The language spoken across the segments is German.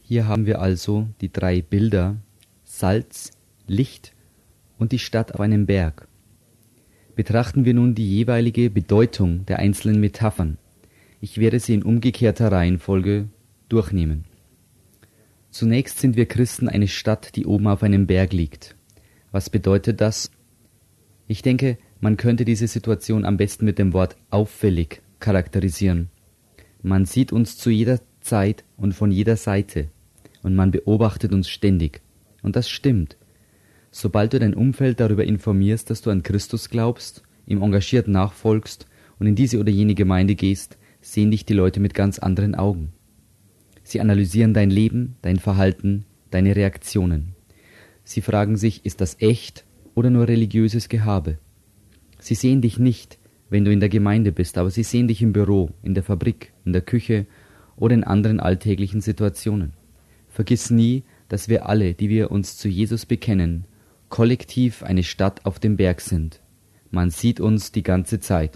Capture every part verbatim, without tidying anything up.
Hier haben wir also die drei Bilder: Salz, Licht und die Stadt auf einem Berg. Betrachten wir nun die jeweilige Bedeutung der einzelnen Metaphern. Ich werde sie in umgekehrter Reihenfolge durchnehmen. Zunächst sind wir Christen eine Stadt, die oben auf einem Berg liegt. Was bedeutet das? Ich denke, man könnte diese Situation am besten mit dem Wort auffällig charakterisieren. Man sieht uns zu jeder Zeit und von jeder Seite und man beobachtet uns ständig. Und das stimmt. Sobald du dein Umfeld darüber informierst, dass du an Christus glaubst, ihm engagiert nachfolgst und in diese oder jene Gemeinde gehst, sehen dich die Leute mit ganz anderen Augen. Sie analysieren dein Leben, dein Verhalten, deine Reaktionen. Sie fragen sich, ist das echt oder nur religiöses Gehabe? Sie sehen dich nicht, wenn du in der Gemeinde bist, aber sie sehen dich im Büro, in der Fabrik, in der Küche oder in anderen alltäglichen Situationen. Vergiss nie, dass wir alle, die wir uns zu Jesus bekennen, kollektiv eine Stadt auf dem Berg sind. Man sieht uns die ganze Zeit.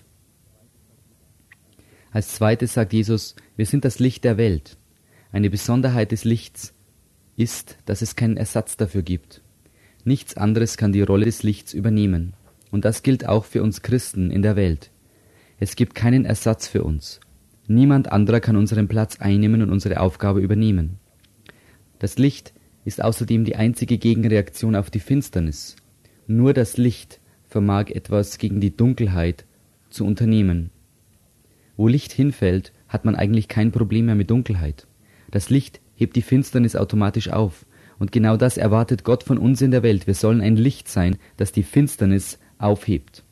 Als zweites sagt Jesus, wir sind das Licht der Welt. Eine Besonderheit des Lichts ist, dass es keinen Ersatz dafür gibt. Nichts anderes kann die Rolle des Lichts übernehmen. Und das gilt auch für uns Christen in der Welt. Es gibt keinen Ersatz für uns. Niemand anderer kann unseren Platz einnehmen und unsere Aufgabe übernehmen. Das Licht ist außerdem die einzige Gegenreaktion auf die Finsternis. Nur das Licht vermag etwas gegen die Dunkelheit zu unternehmen. Wo Licht hinfällt, hat man eigentlich kein Problem mehr mit Dunkelheit. Das Licht hebt die Finsternis automatisch auf. Und genau das erwartet Gott von uns in der Welt. Wir sollen ein Licht sein, das die Finsternis aufhebt.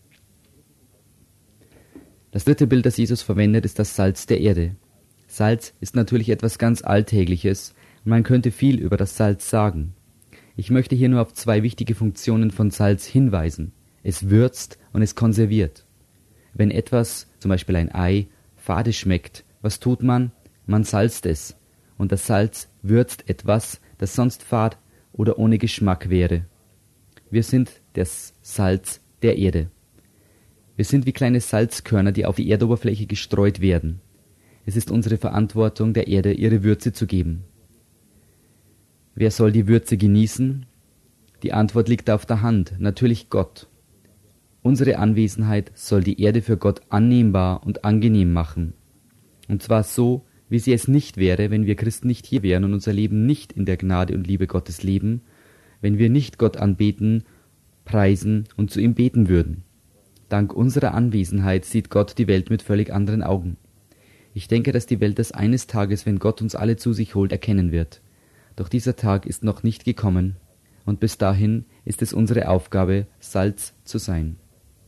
Das dritte Bild, das Jesus verwendet, ist das Salz der Erde. Salz ist natürlich etwas ganz Alltägliches und man könnte viel über das Salz sagen. Ich möchte hier nur auf zwei wichtige Funktionen von Salz hinweisen. Es würzt und es konserviert. Wenn etwas, zum Beispiel ein Ei, fade schmeckt, was tut man? Man salzt es. Und das Salz würzt etwas, das sonst fad oder ohne Geschmack wäre. Wir sind das Salz der Erde. Wir sind wie kleine Salzkörner, die auf die Erdoberfläche gestreut werden. Es ist unsere Verantwortung, der Erde ihre Würze zu geben. Wer soll die Würze genießen? Die Antwort liegt auf der Hand, natürlich Gott. Unsere Anwesenheit soll die Erde für Gott annehmbar und angenehm machen. Und zwar so, wie sie es nicht wäre, wenn wir Christen nicht hier wären und unser Leben nicht in der Gnade und Liebe Gottes leben, wenn wir nicht Gott anbeten, preisen und zu ihm beten würden. Dank unserer Anwesenheit sieht Gott die Welt mit völlig anderen Augen. Ich denke, dass die Welt das eines Tages, wenn Gott uns alle zu sich holt, erkennen wird. Doch dieser Tag ist noch nicht gekommen und bis dahin ist es unsere Aufgabe, Salz zu sein.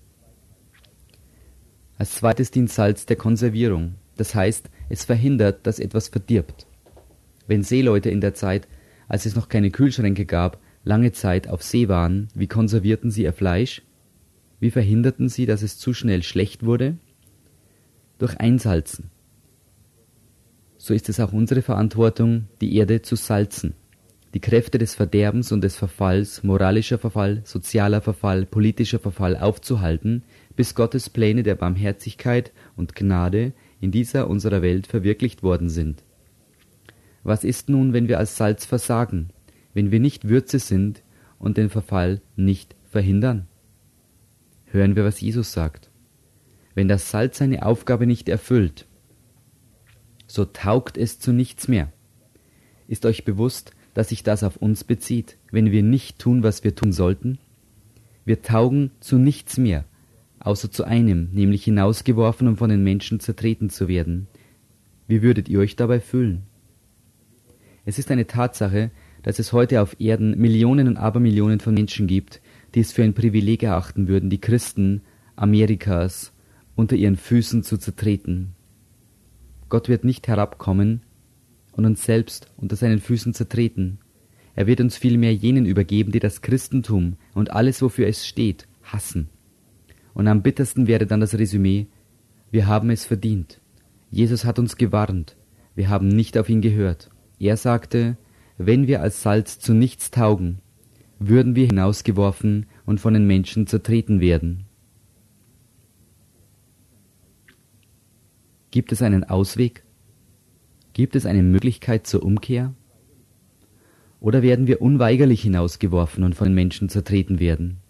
Als zweites dient Salz der Konservierung. Das heißt, es verhindert, dass etwas verdirbt. Wenn Seeleute in der Zeit, als es noch keine Kühlschränke gab, lange Zeit auf See waren, wie konservierten sie ihr Fleisch? Wie verhinderten sie, dass es zu schnell schlecht wurde? Durch Einsalzen. So ist es auch unsere Verantwortung, die Erde zu salzen. Die Kräfte des Verderbens und des Verfalls, moralischer Verfall, sozialer Verfall, politischer Verfall aufzuhalten, bis Gottes Pläne der Barmherzigkeit und Gnade in dieser unserer Welt verwirklicht worden sind. Was ist nun, wenn wir als Salz versagen, wenn wir nicht Würze sind und den Verfall nicht verhindern? Hören wir, was Jesus sagt. Wenn das Salz seine Aufgabe nicht erfüllt, so taugt es zu nichts mehr. Ist euch bewusst, dass sich das auf uns bezieht, wenn wir nicht tun, was wir tun sollten? Wir taugen zu nichts mehr, außer zu einem, nämlich hinausgeworfen, um von den Menschen zertreten zu werden. Wie würdet ihr euch dabei fühlen? Es ist eine Tatsache, dass es heute auf Erden Millionen und Abermillionen von Menschen gibt, die es für ein Privileg erachten würden, die Christen Amerikas unter ihren Füßen zu zertreten. Gott wird nicht herabkommen und uns selbst unter seinen Füßen zertreten. Er wird uns vielmehr jenen übergeben, die das Christentum und alles, wofür es steht, hassen. Und am bittersten wäre dann das Resümee: Wir haben es verdient. Jesus hat uns gewarnt. Wir haben nicht auf ihn gehört. Er sagte, wenn wir als Salz zu nichts taugen, würden wir hinausgeworfen und von den Menschen zertreten werden. Gibt es einen Ausweg? Gibt es eine Möglichkeit zur Umkehr? Oder werden wir unweigerlich hinausgeworfen und von den Menschen zertreten werden?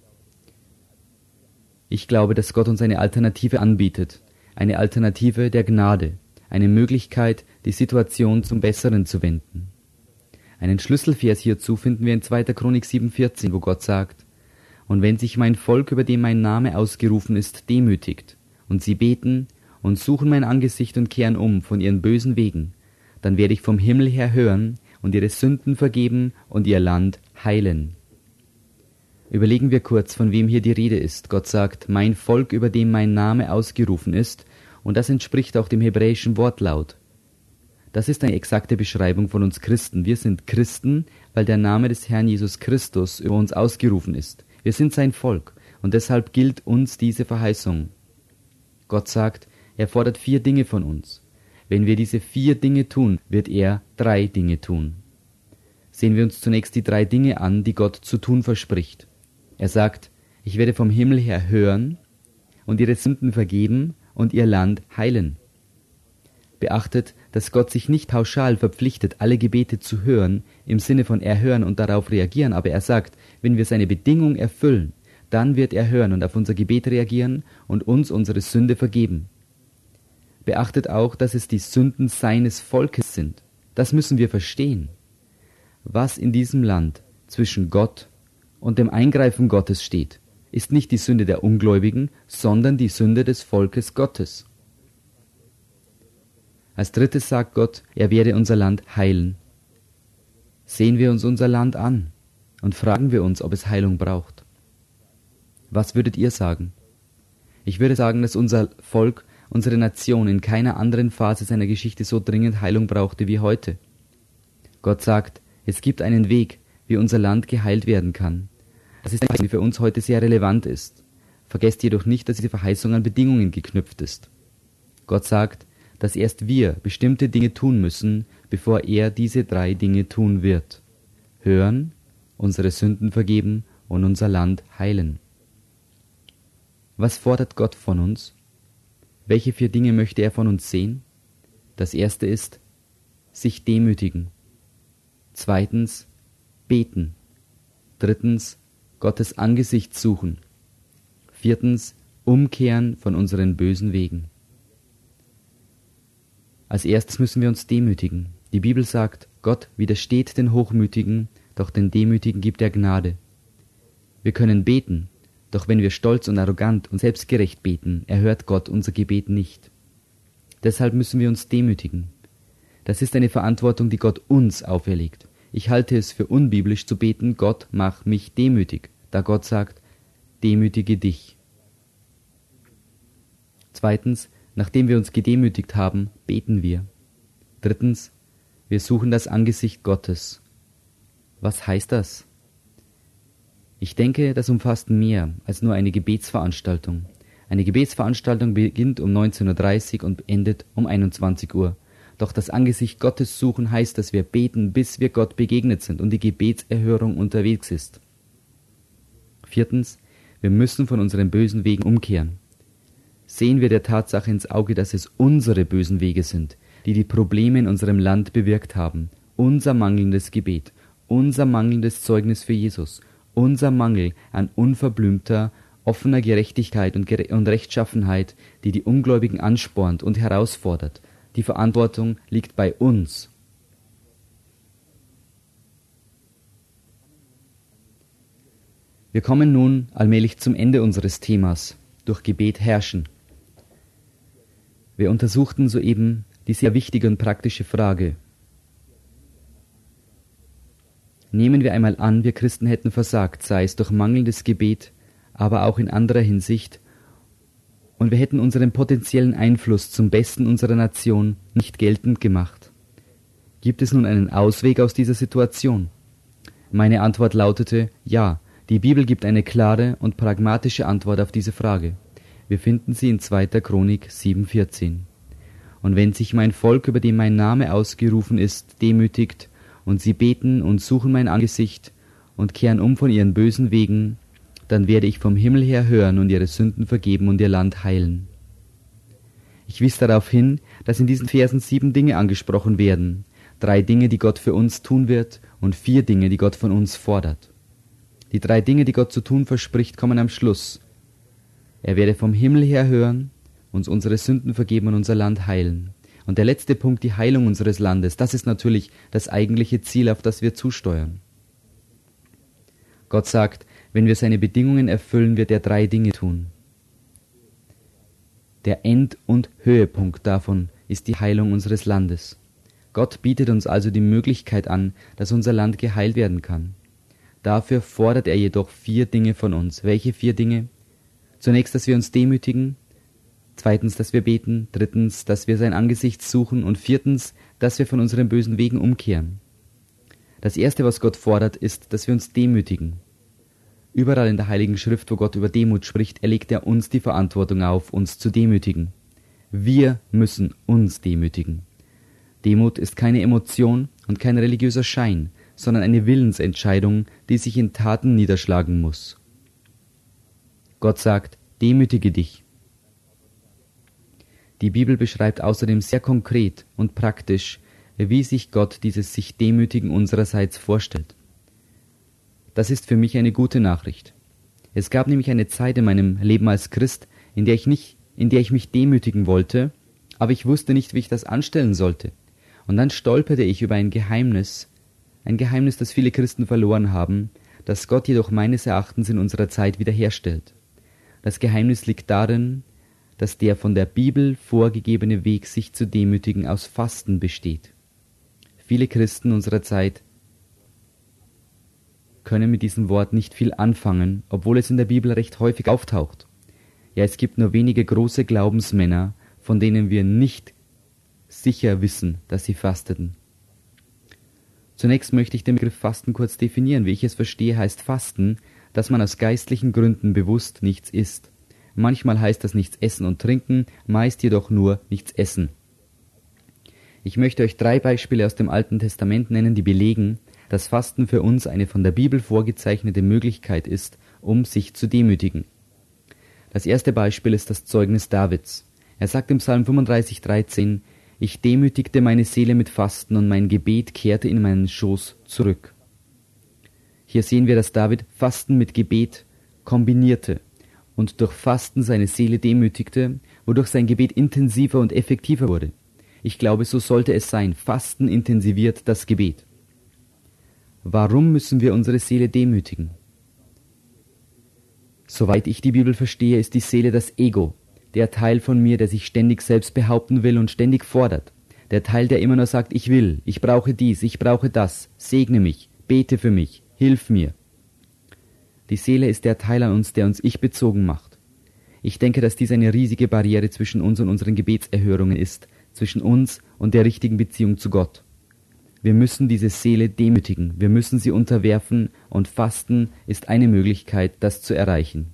Ich glaube, dass Gott uns eine Alternative anbietet, eine Alternative der Gnade, eine Möglichkeit, die Situation zum Besseren zu wenden. Einen Schlüsselvers hierzu finden wir in zweiter Chronik sieben vierzehn, wo Gott sagt: Und wenn sich mein Volk, über dem mein Name ausgerufen ist, demütigt, und sie beten und suchen mein Angesicht und kehren um von ihren bösen Wegen, dann werde ich vom Himmel her hören und ihre Sünden vergeben und ihr Land heilen. Überlegen wir kurz, von wem hier die Rede ist. Gott sagt, mein Volk, über dem mein Name ausgerufen ist, und das entspricht auch dem hebräischen Wortlaut. Das ist eine exakte Beschreibung von uns Christen. Wir sind Christen, weil der Name des Herrn Jesus Christus über uns ausgerufen ist. Wir sind sein Volk, und deshalb gilt uns diese Verheißung. Gott sagt, er fordert vier Dinge von uns. Wenn wir diese vier Dinge tun, wird er drei Dinge tun. Sehen wir uns zunächst die drei Dinge an, die Gott zu tun verspricht. Er sagt, ich werde vom Himmel her hören und ihre Sünden vergeben und ihr Land heilen. Beachtet, dass Gott sich nicht pauschal verpflichtet, alle Gebete zu hören, im Sinne von erhören und darauf reagieren, aber er sagt, wenn wir seine Bedingung erfüllen, dann wird er hören und auf unser Gebet reagieren und uns unsere Sünde vergeben. Beachtet auch, dass es die Sünden seines Volkes sind. Das müssen wir verstehen. Was in diesem Land zwischen Gott und dem Eingreifen Gottes steht, ist nicht die Sünde der Ungläubigen, sondern die Sünde des Volkes Gottes. Als drittes sagt Gott, er werde unser Land heilen. Sehen wir uns unser Land an und fragen wir uns, ob es Heilung braucht. Was würdet ihr sagen? Ich würde sagen, dass unser Volk, unsere Nation in keiner anderen Phase seiner Geschichte so dringend Heilung brauchte wie heute. Gott sagt, es gibt einen Weg, wie unser Land geheilt werden kann. Das ist eine Verheißung, die für uns heute sehr relevant ist. Vergesst jedoch nicht, dass diese Verheißung an Bedingungen geknüpft ist. Gott sagt, dass erst wir bestimmte Dinge tun müssen, bevor er diese drei Dinge tun wird. Hören, unsere Sünden vergeben und unser Land heilen. Was fordert Gott von uns? Welche vier Dinge möchte er von uns sehen? Das erste ist, sich demütigen. Zweitens, beten. Drittens, Gottes Angesicht suchen. Viertens, umkehren von unseren bösen Wegen. Als erstes müssen wir uns demütigen. Die Bibel sagt, Gott widersteht den Hochmütigen, doch den Demütigen gibt er Gnade. Wir können beten, doch wenn wir stolz und arrogant und selbstgerecht beten, erhört Gott unser Gebet nicht. Deshalb müssen wir uns demütigen. Das ist eine Verantwortung, die Gott uns auferlegt. Ich halte es für unbiblisch zu beten, Gott, mach mich demütig, da Gott sagt, demütige dich. Zweitens, nachdem wir uns gedemütigt haben, beten wir. Drittens, wir suchen das Angesicht Gottes. Was heißt das? Ich denke, das umfasst mehr als nur eine Gebetsveranstaltung. Eine Gebetsveranstaltung beginnt um neunzehn Uhr dreißig und endet um einundzwanzig Uhr. Doch das Angesicht Gottes suchen heißt, dass wir beten, bis wir Gott begegnet sind und die Gebetserhörung unterwegs ist. Viertens, wir müssen von unseren bösen Wegen umkehren. Sehen wir der Tatsache ins Auge, dass es unsere bösen Wege sind, die die Probleme in unserem Land bewirkt haben. Unser mangelndes Gebet, unser mangelndes Zeugnis für Jesus, unser Mangel an unverblümter, offener Gerechtigkeit und, Gere- und Rechtschaffenheit, die die Ungläubigen anspornt und herausfordert. Die Verantwortung liegt bei uns. Wir kommen nun allmählich zum Ende unseres Themas, durch Gebet herrschen. Wir untersuchten soeben die sehr wichtige und praktische Frage. Nehmen wir einmal an, wir Christen hätten versagt, sei es durch mangelndes Gebet, aber auch in anderer Hinsicht, und wir hätten unseren potenziellen Einfluss zum Besten unserer Nation nicht geltend gemacht. Gibt es nun einen Ausweg aus dieser Situation? Meine Antwort lautete, ja, die Bibel gibt eine klare und pragmatische Antwort auf diese Frage. Wir finden sie in zweiter Chronik sieben vierzehn. Und wenn sich mein Volk, über dem mein Name ausgerufen ist, demütigt, und sie beten und suchen mein Angesicht und kehren um von ihren bösen Wegen, dann werde ich vom Himmel her hören und ihre Sünden vergeben und ihr Land heilen. Ich wies darauf hin, dass in diesen Versen sieben Dinge angesprochen werden. drei Dinge, die Gott für uns tun wird und vier Dinge, die Gott von uns fordert. Die drei Dinge, die Gott zu tun verspricht, kommen am Schluss. Er werde vom Himmel her hören, uns unsere Sünden vergeben und unser Land heilen. Und der letzte Punkt, die Heilung unseres Landes, das ist natürlich das eigentliche Ziel, auf das wir zusteuern. Gott sagt, wenn wir seine Bedingungen erfüllen, wird er drei Dinge tun. Der End- und Höhepunkt davon ist die Heilung unseres Landes. Gott bietet uns also die Möglichkeit an, dass unser Land geheilt werden kann. Dafür fordert er jedoch vier Dinge von uns. Welche vier Dinge? Zunächst, dass wir uns demütigen, zweitens, dass wir beten, drittens, dass wir sein Angesicht suchen und viertens, dass wir von unseren bösen Wegen umkehren. Das Erste, was Gott fordert, ist, dass wir uns demütigen. Überall in der Heiligen Schrift, wo Gott über Demut spricht, erlegt er uns die Verantwortung auf, uns zu demütigen. Wir müssen uns demütigen. Demut ist keine Emotion und kein religiöser Schein, sondern eine Willensentscheidung, die sich in Taten niederschlagen muss. Gott sagt, demütige dich. Die Bibel beschreibt außerdem sehr konkret und praktisch, wie sich Gott dieses sich Demütigen unsererseits vorstellt. Das ist für mich eine gute Nachricht. Es gab nämlich eine Zeit in meinem Leben als Christ, in der ich nicht, in der ich mich demütigen wollte, aber ich wusste nicht, wie ich das anstellen sollte. Und dann stolperte ich über ein Geheimnis, ein Geheimnis, das viele Christen verloren haben, das Gott jedoch meines Erachtens in unserer Zeit wiederherstellt. Das Geheimnis liegt darin, dass der von der Bibel vorgegebene Weg, sich zu demütigen, aus Fasten besteht. Viele Christen unserer Zeit können mit diesem Wort nicht viel anfangen, obwohl es in der Bibel recht häufig auftaucht. Ja, es gibt nur wenige große Glaubensmänner, von denen wir nicht sicher wissen, dass sie fasteten. Zunächst möchte ich den Begriff Fasten kurz definieren. Wie ich es verstehe, heißt Fasten, dass man aus geistlichen Gründen bewusst nichts isst. Manchmal heißt das nichts essen und trinken, meist jedoch nur nichts essen. Ich möchte euch drei Beispiele aus dem Alten Testament nennen, die belegen, dass Fasten für uns eine von der Bibel vorgezeichnete Möglichkeit ist, um sich zu demütigen. Das erste Beispiel ist das Zeugnis Davids. Er sagt im Psalm fünfunddreißig, dreizehn, »Ich demütigte meine Seele mit Fasten und mein Gebet kehrte in meinen Schoß zurück.« Hier sehen wir, dass David Fasten mit Gebet kombinierte und durch Fasten seine Seele demütigte, wodurch sein Gebet intensiver und effektiver wurde. Ich glaube, so sollte es sein. Fasten intensiviert das Gebet. Warum müssen wir unsere Seele demütigen? Soweit ich die Bibel verstehe, ist die Seele das Ego, der Teil von mir, der sich ständig selbst behaupten will und ständig fordert. Der Teil, der immer nur sagt, ich will, ich brauche dies, ich brauche das, segne mich, bete für mich, hilf mir. Die Seele ist der Teil an uns, der uns ich-bezogen macht. Ich denke, dass dies eine riesige Barriere zwischen uns und unseren Gebetserhörungen ist, zwischen uns und der richtigen Beziehung zu Gott. Wir müssen diese Seele demütigen, wir müssen sie unterwerfen und Fasten ist eine Möglichkeit, das zu erreichen.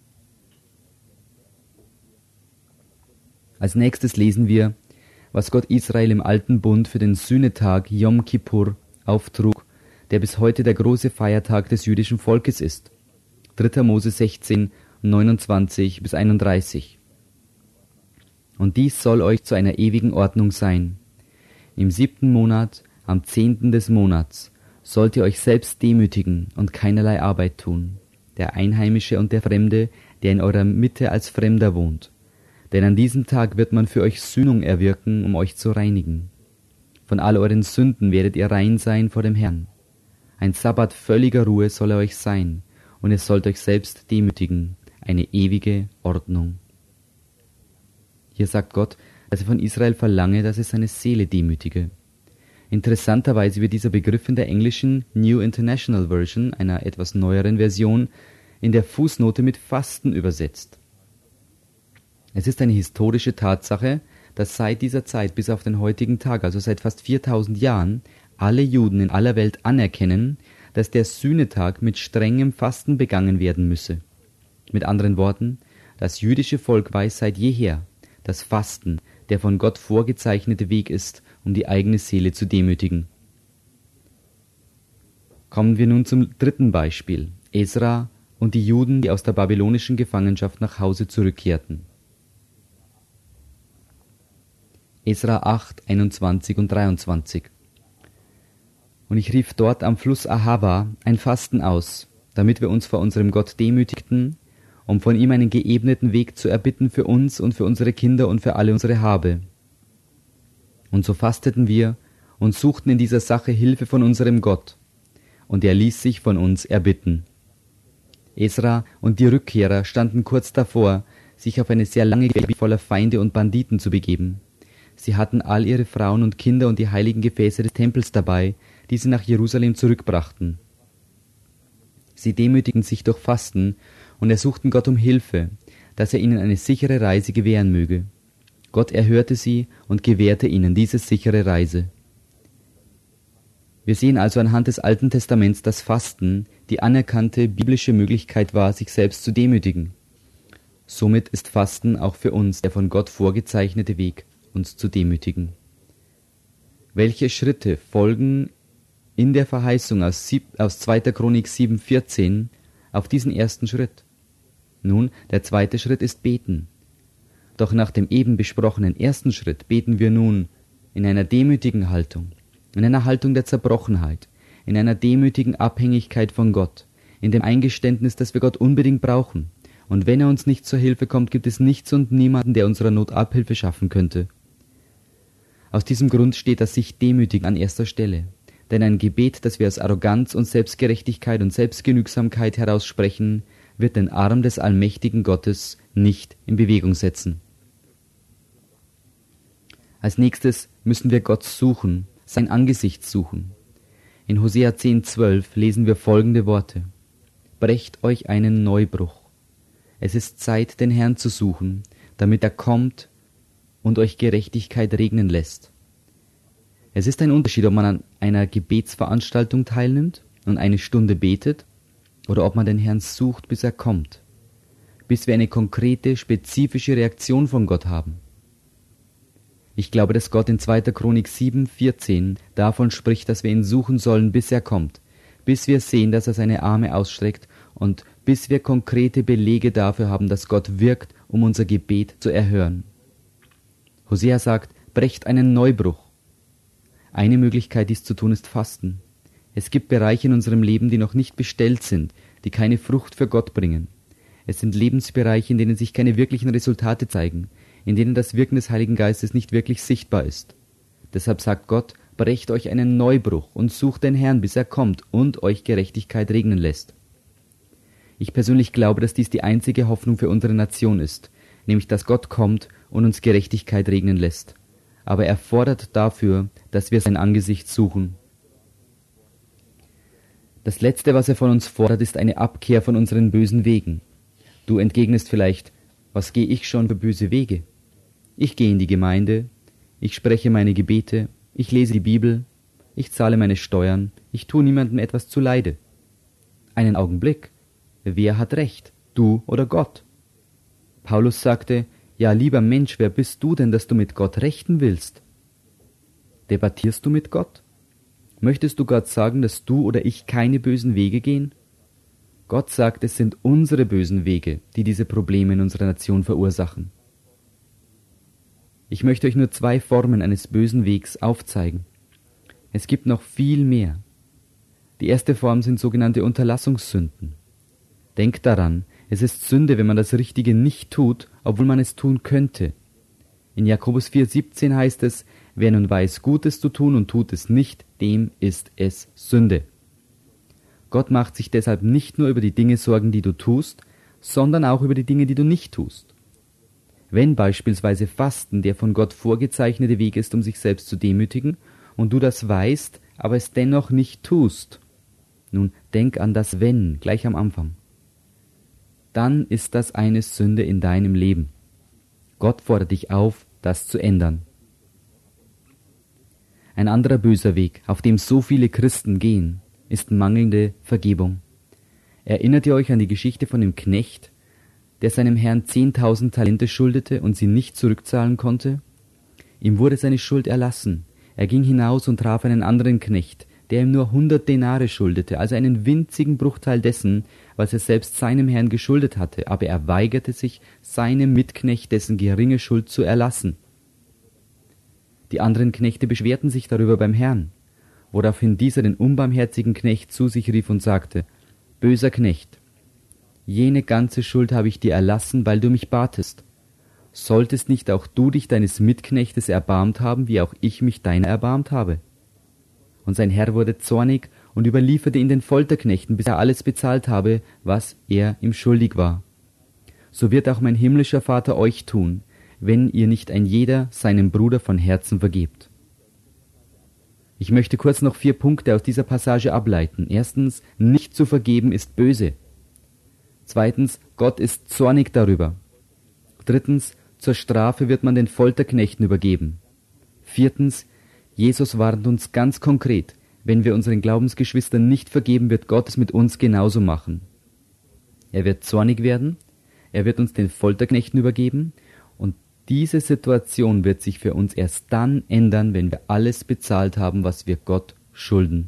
Als nächstes lesen wir, was Gott Israel im Alten Bund für den Sühnetag Yom Kippur auftrug, der bis heute der große Feiertag des jüdischen Volkes ist. dritter Mose sechzehn, neunundzwanzig bis einunddreißig. Und dies soll euch zu einer ewigen Ordnung sein. Im siebten Monat, am zehnten des Monats, sollt ihr euch selbst demütigen und keinerlei Arbeit tun, der Einheimische und der Fremde, der in eurer Mitte als Fremder wohnt. Denn an diesem Tag wird man für euch Sühnung erwirken, um euch zu reinigen. Von all euren Sünden werdet ihr rein sein vor dem Herrn. Ein Sabbat völliger Ruhe soll er euch sein, und ihr sollt euch selbst demütigen, eine ewige Ordnung. Hier sagt Gott, dass er von Israel verlange, dass es seine Seele demütige. Interessanterweise wird dieser Begriff in der englischen New International Version, einer etwas neueren Version, in der Fußnote mit Fasten übersetzt. Es ist eine historische Tatsache, dass seit dieser Zeit bis auf den heutigen Tag, also seit fast viertausend Jahren, alle Juden in aller Welt anerkennen, dass der Sühnetag mit strengem Fasten begangen werden müsse. Mit anderen Worten, das jüdische Volk weiß seit jeher, dass Fasten der von Gott vorgezeichnete Weg ist, um die eigene Seele zu demütigen. Kommen wir nun zum dritten Beispiel, Esra und die Juden, die aus der babylonischen Gefangenschaft nach Hause zurückkehrten. Esra acht, einundzwanzig und dreiundzwanzig. Und ich rief dort am Fluss Ahava ein Fasten aus, damit wir uns vor unserem Gott demütigten, um von ihm einen geebneten Weg zu erbitten für uns und für unsere Kinder und für alle unsere Habe. Und so fasteten wir und suchten in dieser Sache Hilfe von unserem Gott, und er ließ sich von uns erbitten. Esra und die Rückkehrer standen kurz davor, sich auf eine sehr lange Reise voller Feinde und Banditen zu begeben. Sie hatten all ihre Frauen und Kinder und die heiligen Gefäße des Tempels dabei, die sie nach Jerusalem zurückbrachten. Sie demütigten sich durch Fasten und ersuchten Gott um Hilfe, dass er ihnen eine sichere Reise gewähren möge. Gott erhörte sie und gewährte ihnen diese sichere Reise. Wir sehen also anhand des Alten Testaments, dass Fasten die anerkannte biblische Möglichkeit war, sich selbst zu demütigen. Somit ist Fasten auch für uns der von Gott vorgezeichnete Weg, uns zu demütigen. Welche Schritte folgen in der Verheißung aus, Sieb, aus zweiter Chronik sieben vierzehn auf diesen ersten Schritt? Nun, der zweite Schritt ist Beten. Doch nach dem eben besprochenen ersten Schritt beten wir nun in einer demütigen Haltung, in einer Haltung der Zerbrochenheit, in einer demütigen Abhängigkeit von Gott, in dem Eingeständnis, dass wir Gott unbedingt brauchen. Und wenn er uns nicht zur Hilfe kommt, gibt es nichts und niemanden, der unserer Not Abhilfe schaffen könnte. Aus diesem Grund steht das sich demütigen an erster Stelle. Denn ein Gebet, das wir aus Arroganz und Selbstgerechtigkeit und Selbstgenügsamkeit heraussprechen, wird den Arm des allmächtigen Gottes nicht in Bewegung setzen. Als nächstes müssen wir Gott suchen, sein Angesicht suchen. In Hosea zehn zwölf lesen wir folgende Worte: Brecht euch einen Neubruch. Es ist Zeit, den Herrn zu suchen, damit er kommt und euch Gerechtigkeit regnen lässt. Es ist ein Unterschied, ob man an einer Gebetsveranstaltung teilnimmt und eine Stunde betet, oder ob man den Herrn sucht, bis er kommt, bis wir eine konkrete, spezifische Reaktion von Gott haben. Ich glaube, dass Gott in zweiter Chronik sieben vierzehn davon spricht, dass wir ihn suchen sollen, bis er kommt, bis wir sehen, dass er seine Arme ausstreckt und bis wir konkrete Belege dafür haben, dass Gott wirkt, um unser Gebet zu erhören. Hosea sagt, brecht einen Neubruch. Eine Möglichkeit, dies zu tun, ist Fasten. Es gibt Bereiche in unserem Leben, die noch nicht bestellt sind, die keine Frucht für Gott bringen. Es sind Lebensbereiche, in denen sich keine wirklichen Resultate zeigen, in denen das Wirken des Heiligen Geistes nicht wirklich sichtbar ist. Deshalb sagt Gott, brecht euch einen Neubruch und sucht den Herrn, bis er kommt und euch Gerechtigkeit regnen lässt. Ich persönlich glaube, dass dies die einzige Hoffnung für unsere Nation ist, nämlich dass Gott kommt und uns Gerechtigkeit regnen lässt. Aber er fordert dafür, dass wir sein Angesicht suchen. Das Letzte, was er von uns fordert, ist eine Abkehr von unseren bösen Wegen. Du entgegnest vielleicht, was gehe ich schon für böse Wege? Ich gehe in die Gemeinde, ich spreche meine Gebete, ich lese die Bibel, ich zahle meine Steuern, ich tue niemandem etwas zuleide. Einen Augenblick, wer hat recht, du oder Gott? Paulus sagte, ja, lieber Mensch, wer bist du denn, dass du mit Gott rechten willst? Debattierst du mit Gott? Möchtest du Gott sagen, dass du oder ich keine bösen Wege gehen? Gott sagt, es sind unsere bösen Wege, die diese Probleme in unserer Nation verursachen. Ich möchte euch nur zwei Formen eines bösen Wegs aufzeigen. Es gibt noch viel mehr. Die erste Form sind sogenannte Unterlassungssünden. Denkt daran, es ist Sünde, wenn man das Richtige nicht tut, obwohl man es tun könnte. In Jakobus vier siebzehn heißt es, wer nun weiß, Gutes zu tun und tut es nicht, dem ist es Sünde. Gott macht sich deshalb nicht nur über die Dinge Sorgen, die du tust, sondern auch über die Dinge, die du nicht tust. Wenn beispielsweise Fasten der von Gott vorgezeichnete Weg ist, um sich selbst zu demütigen, und du das weißt, aber es dennoch nicht tust, nun denk an das Wenn gleich am Anfang. Dann ist das eine Sünde in deinem Leben. Gott fordert dich auf, das zu ändern. Ein anderer böser Weg, auf dem so viele Christen gehen, ist mangelnde Vergebung. Erinnert ihr euch an die Geschichte von dem Knecht, der seinem Herrn zehntausend Talente schuldete und sie nicht zurückzahlen konnte? Ihm wurde seine Schuld erlassen. Er ging hinaus und traf einen anderen Knecht, der ihm nur hundert Denare schuldete, also einen winzigen Bruchteil dessen, was er selbst seinem Herrn geschuldet hatte, aber er weigerte sich, seinem Mitknecht dessen geringe Schuld zu erlassen. Die anderen Knechte beschwerten sich darüber beim Herrn, woraufhin dieser den unbarmherzigen Knecht zu sich rief und sagte: »Böser Knecht, jene ganze Schuld habe ich dir erlassen, weil du mich batest. Solltest nicht auch du dich deines Mitknechtes erbarmt haben, wie auch ich mich deiner erbarmt habe?« Und sein Herr wurde zornig und überlieferte ihn den Folterknechten, bis er alles bezahlt habe, was er ihm schuldig war. So wird auch mein himmlischer Vater euch tun, wenn ihr nicht ein jeder seinem Bruder von Herzen vergebt. Ich möchte kurz noch vier Punkte aus dieser Passage ableiten. Erstens, nicht zu vergeben ist böse. Zweitens, Gott ist zornig darüber. Drittens, zur Strafe wird man den Folterknechten übergeben. Viertens, Jesus warnt uns ganz konkret: Wenn wir unseren Glaubensgeschwistern nicht vergeben, wird Gott es mit uns genauso machen. Er wird zornig werden, er wird uns den Folterknechten übergeben, und diese Situation wird sich für uns erst dann ändern, wenn wir alles bezahlt haben, was wir Gott schulden.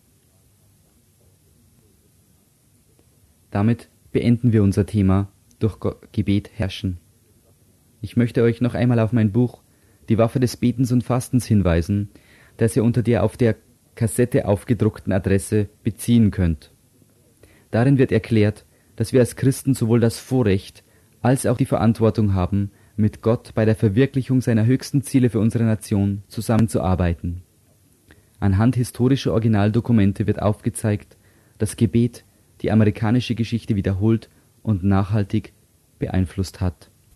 Damit beenden wir unser Thema durch Gebet herrschen. Ich möchte euch noch einmal auf mein Buch Die Waffe des Betens und Fastens hinweisen, das ihr unter der auf der Kassette aufgedruckten Adresse beziehen könnt. Darin wird erklärt, dass wir als Christen sowohl das Vorrecht als auch die Verantwortung haben, mit Gott bei der Verwirklichung seiner höchsten Ziele für unsere Nation zusammenzuarbeiten. Anhand historischer Originaldokumente wird aufgezeigt, dass Gebet die amerikanische Geschichte wiederholt und nachhaltig beeinflusst hat.